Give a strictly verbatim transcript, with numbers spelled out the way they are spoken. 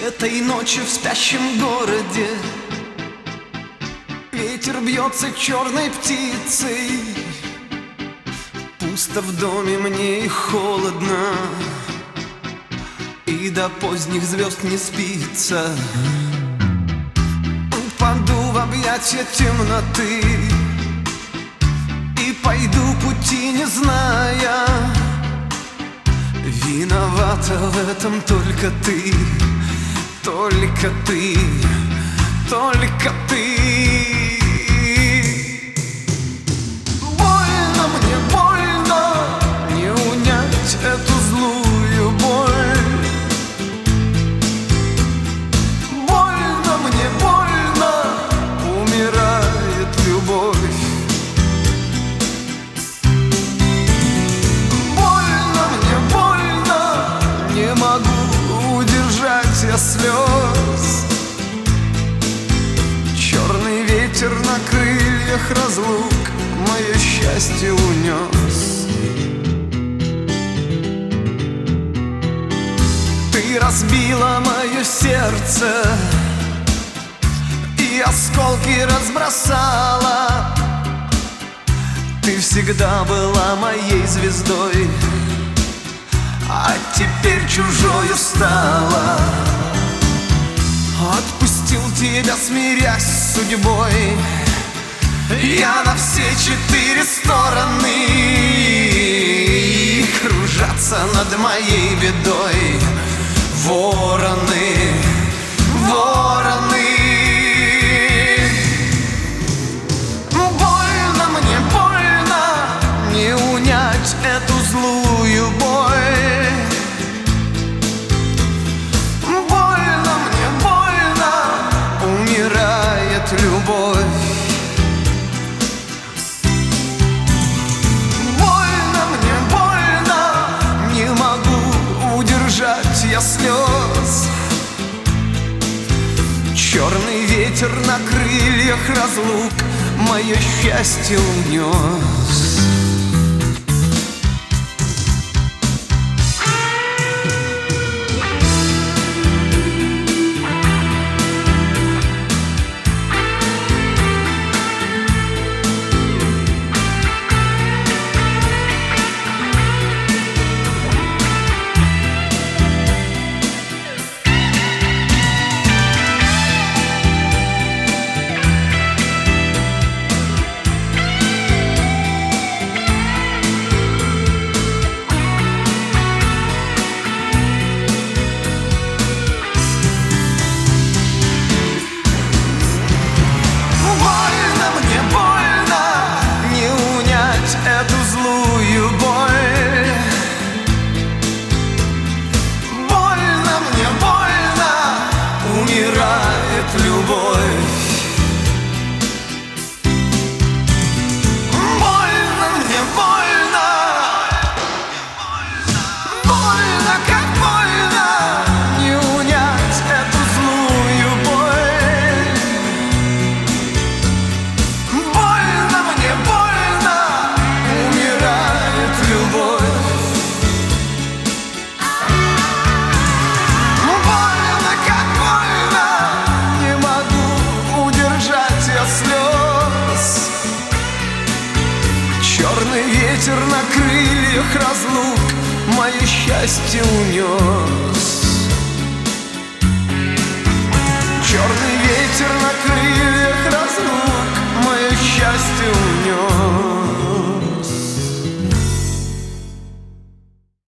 Этой ночью в спящем городе ветер бьется черной птицей. Пусто в доме мне и холодно, и до поздних звезд не спится. Упаду в объятия темноты и пойду пути не зная. Виновата в этом только ты, только ты, только ты. Больно мне, больно, не унять эту злую боль. Больно мне, больно, умирает любовь. Больно мне, больно, не могу удержать я слез. Черный ветер на крыльях разлук мое счастье унес. Ты разбила мое сердце и осколки разбросала. Ты всегда была моей звездой, а теперь чужою стала. Отпустил тебя, смирясь с судьбой, я на все четыре стороны. Кружатся над моей бедой вороны, вороны. Больно мне, больно, не унять эту злую боль. Любовь. Больно мне, больно, не могу удержать я слез. Черный ветер на крыльях разлук мое счастье унес. Черный ветер на крыльях разлук мое счастье унес.